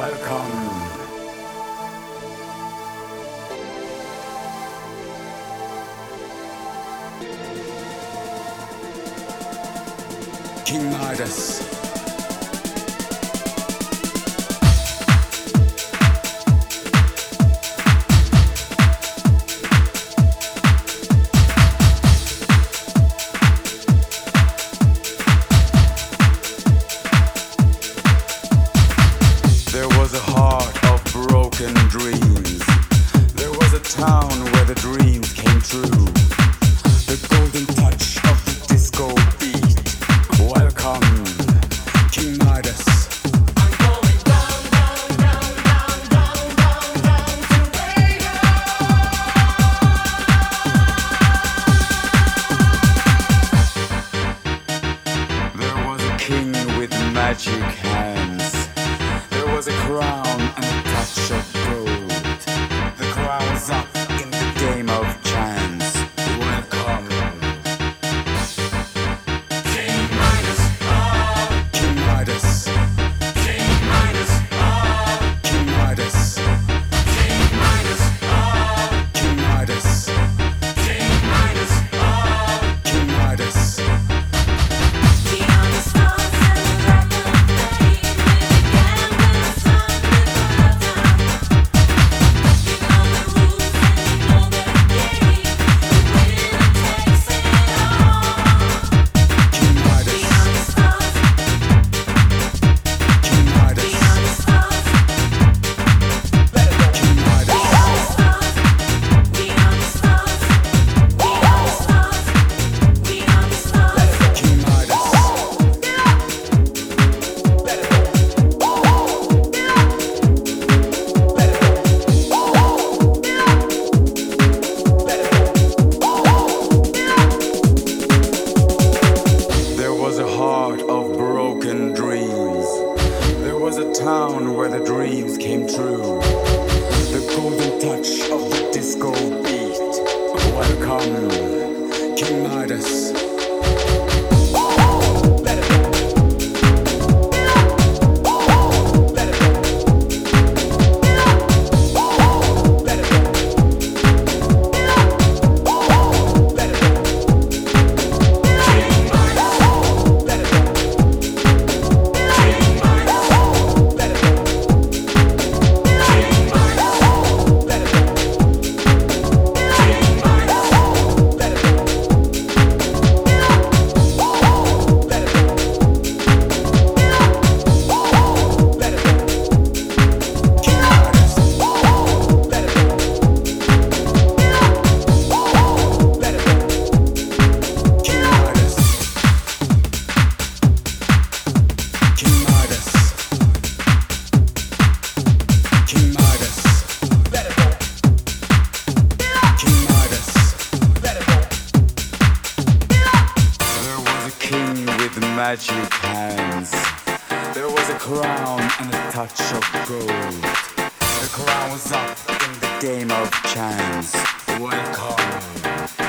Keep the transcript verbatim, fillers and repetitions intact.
Welcome. King Midas. There was a heart of broken dreams. There was a town where the dreams came true. The golden touch of the disco beat. Welcome, King Midas. I'm going down, down, down, down, down, down, down to Vegas. There was a king with magic hands. There was a crown and a touch of gold. The crown was up in the game of chance. Welcome, King Midas. Ah, King Midas. King Midas. Ah, King Midas. King Midas. Ah, King Midas. King Midas. Ah, King Midas. Beyond the stars and the crack of fame, with a gambling sun, with a lifetime. You know the rules and you know the game. The winner takes it all. King Midas. Beyond the stars, King Midas. beyond the stars, King Midas. beyond the stars, beyond the stars, beyond the stars, beyond the stars. King Midas. There was a heart of broken dreams. There was a town where the dreams came true. The golden touch of the disco beat. Welcome, King Midas. Magic hands. There was a crown and a touch of gold. The crown was up in the game of chance. Welcome.